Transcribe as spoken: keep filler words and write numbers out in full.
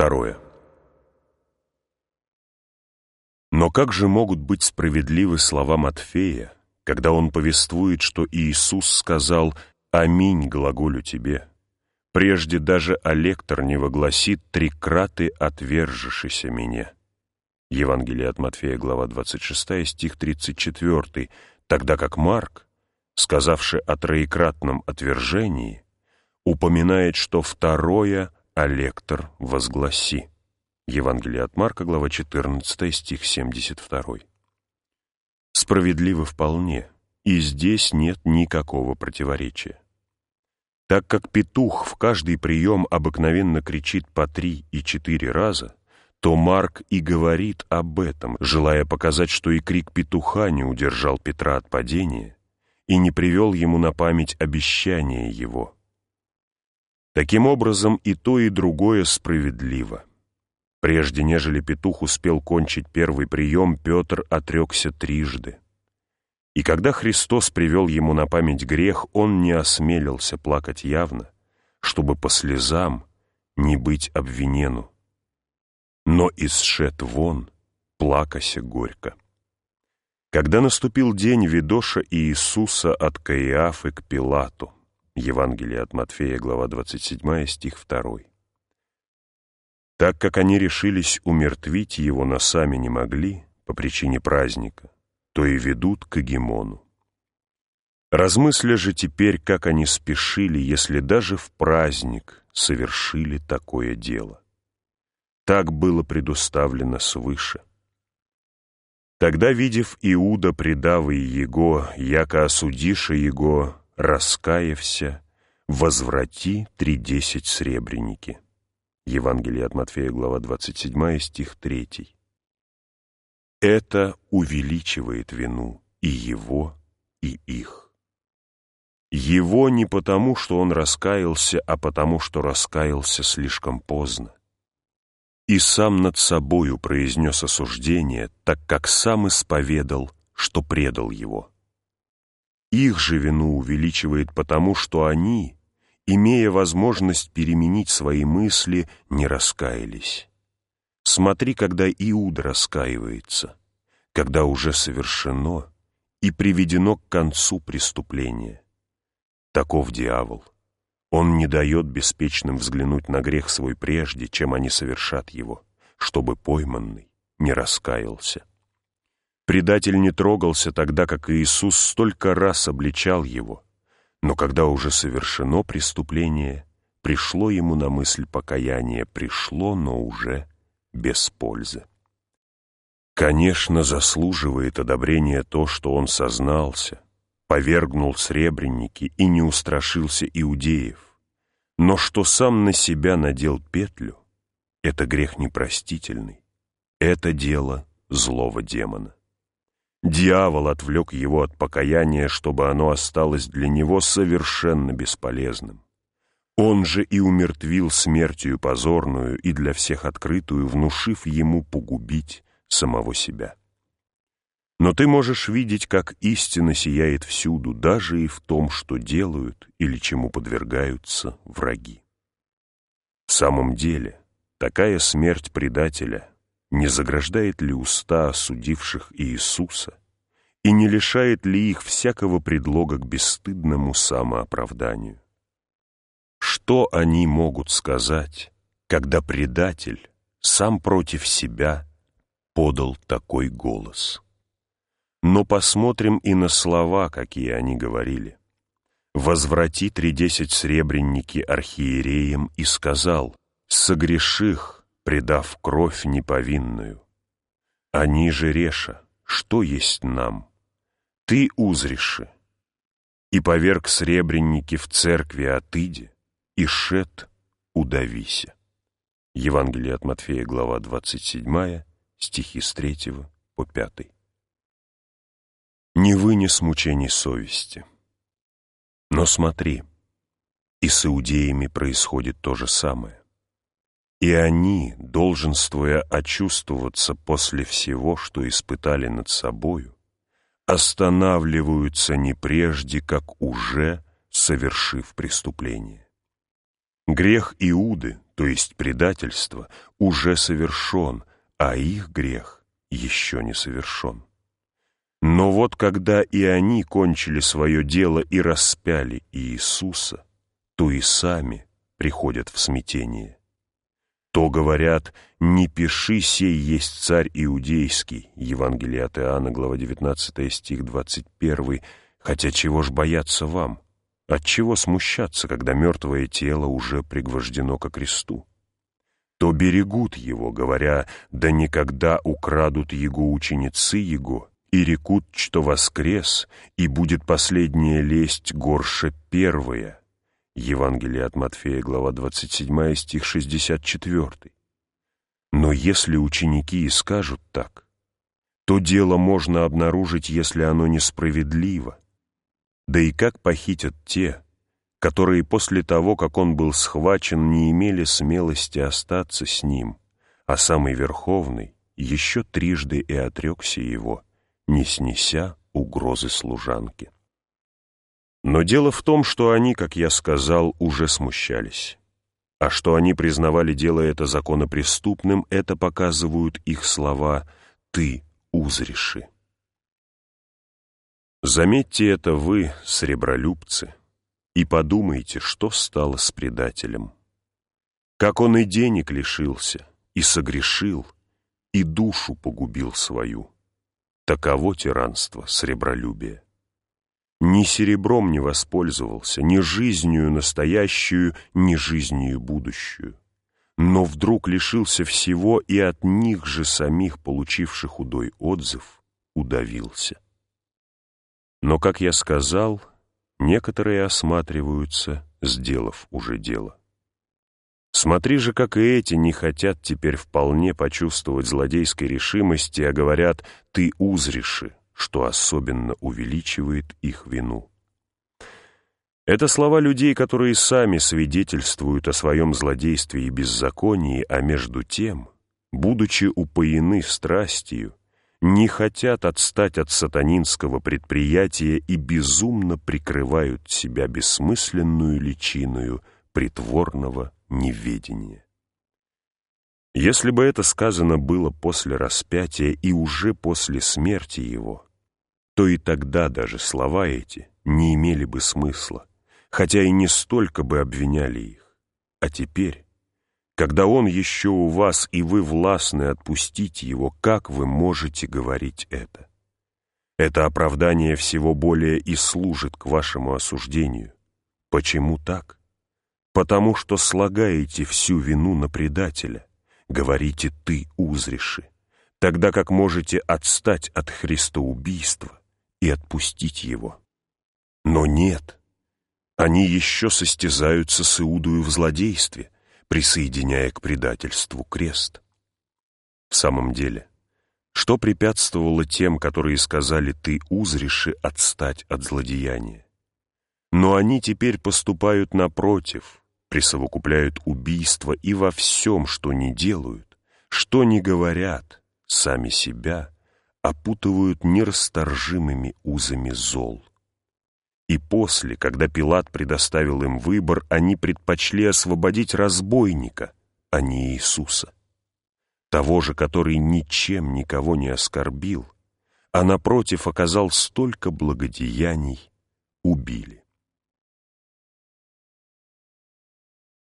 Второе. Но как же могут быть справедливы слова Матфея, когда он повествует, что Иисус сказал «Аминь, глаголю тебе», прежде даже алектор не вогласит «Три краты отвержешися меня». Евангелие от Матфея, глава двадцать шестая, стих тридцать четвёртый, тогда как Марк, сказавший о троекратном отвержении, упоминает, что второе алектор возгласи. Евангелие от Марка, глава четырнадцатая, стих семьдесят второй. Справедливо вполне, и здесь нет никакого противоречия. Так как петух в каждый прием обыкновенно кричит по три и четыре раза, то Марк и говорит об этом, желая показать, что и крик петуха не удержал Петра от падения и не привел ему на память обещание его. Таким образом, и то, и другое справедливо. Прежде нежели петух успел кончить первый прием, Петр отрекся трижды. И когда Христос привел ему на память грех, он не осмелился плакать явно, чтобы по слезам не быть обвинену. Но исшед вон, плакася горько. Когда наступил день видоша Иисуса от Каиафы к Пилату, Евангелие от Матфея, глава двадцать седьмая, стих второй. Так как они решились умертвить его, но сами не могли, по причине праздника, то и ведут к Агимону. Размысля же теперь, как они спешили, если даже в праздник совершили такое дело. Так было предуставлено свыше. Тогда, видев Иуда, предавый его, яко осудиша его, раскаявся, возврати тридесять сребреники. Евангелие от Матфея, глава двадцать седьмая, стих третий. Это увеличивает вину и его, и их. Его не потому, что он раскаялся, а потому, что раскаялся слишком поздно. И сам над собою произнес осуждение, так как сам исповедал, что предал его. Их же вину увеличивает потому, что они, имея возможность переменить свои мысли, не раскаялись. Смотри, когда Иуда раскаивается, когда уже совершено и приведено к концу преступление. Таков дьявол. Он не дает беспечным взглянуть на грех свой прежде, чем они совершат его, чтобы пойманный не раскаялся. Предатель не трогался тогда, как Иисус столько раз обличал его, но когда уже совершено преступление, пришло ему на мысль покаяние, пришло, но уже без пользы. Конечно, заслуживает одобрения то, что он сознался, повергнул сребреники и не устрашился иудеев, но что сам на себя надел петлю, это грех непростительный, это дело злого демона. Дьявол отвлек его от покаяния, чтобы оно осталось для него совершенно бесполезным. Он же и умертвил смертью позорную и для всех открытую, внушив ему погубить самого себя. Но ты можешь видеть, как истина сияет всюду, даже и в том, что делают или чему подвергаются враги. В самом деле, такая смерть предателя не заграждает ли уста осудивших Иисуса и не лишает ли их всякого предлога к бесстыдному самооправданию? Что они могут сказать, когда предатель сам против себя подал такой голос? Но посмотрим и на слова, какие они говорили. «Возврати тридесять сребренники архиереям и сказал, согреших, предав кровь неповинную. Они же реша, что есть нам? Ты узреши, и поверг сребренники в церкви отыди, и шед удавися». Евангелие от Матфея, глава двадцать седьмая, стихи с третьего по пятый. Не вынес мучений совести. Но смотри, и с иудеями происходит то же самое. И они, долженствуя очувствоваться после всего, что испытали над собою, останавливаются не прежде, как уже совершив преступление. Грех Иуды, то то есть предательство, уже совершен, а их грех еще не совершен. Но вот когда и они кончили свое дело и распяли Иисуса, то и сами приходят в смятение. То говорят: «Не пиши, сей есть царь иудейский». Евангелие от Иоанна, глава девятнадцатая, стих двадцать первый. Хотя чего ж бояться вам? Отчего смущаться, когда мертвое тело уже пригвождено ко кресту? То берегут его, говоря: «Да никогда украдут его ученицы его, и рекут, что воскрес, и будет последняя лесть горше первая». Евангелие от Матфея, глава двадцать седьмая, стих шестьдесят четвёртый. Но если ученики и скажут так, то дело можно обнаружить, если оно несправедливо. Да и как похитят те, которые после того, как он был схвачен, не имели смелости остаться с ним, а самый Верховный еще трижды и отрекся его, не снеся угрозы служанки. Но дело в том, что они, как я сказал, уже смущались. А что они признавали дело это законопреступным, это показывают их слова «ты узриши». Заметьте это вы, сребролюбцы, и подумайте, что стало с предателем. Как он и денег лишился, и согрешил, и душу погубил свою. Таково тиранство сребролюбия. Ни серебром не воспользовался, ни жизнью настоящую, ни жизнью будущую. Но вдруг лишился всего и от них же самих, получивших худой отзыв, удавился. Но, как я сказал, некоторые осматриваются, сделав уже дело. Смотри же, как и эти не хотят теперь вполне почувствовать злодейской решимости, а говорят: «ты узриши», что особенно увеличивает их вину. Это слова людей, которые сами свидетельствуют о своем злодействе и беззаконии, а между тем, будучи упоены страстью, не хотят отстать от сатанинского предприятия и безумно прикрывают себя бессмысленную личиною притворного неведения. Если бы это сказано было после распятия и уже после смерти его, то и тогда даже слова эти не имели бы смысла, хотя и не столько бы обвиняли их. А теперь, когда он еще у вас, и вы властны отпустить его, как вы можете говорить это? Это оправдание всего более и служит к вашему осуждению. Почему так? Потому что слагаете всю вину на предателя, говорите «ты узриши», тогда как можете отстать от христоубийства и отпустить его. Но нет, они еще состязаются с Иудою в злодействе, присоединяя к предательству крест. В самом деле, что препятствовало тем, которые сказали «ты узриши», отстать от злодеяния? Но они теперь поступают напротив, присовокупляют убийство и во всем, что ни делают, что ни говорят, сами себя опутывают нерасторжимыми узами зол. И после, когда Пилат предоставил им выбор, они предпочли освободить разбойника, а не Иисуса, того же, который ничем никого не оскорбил, а напротив оказал столько благодеяний, убили.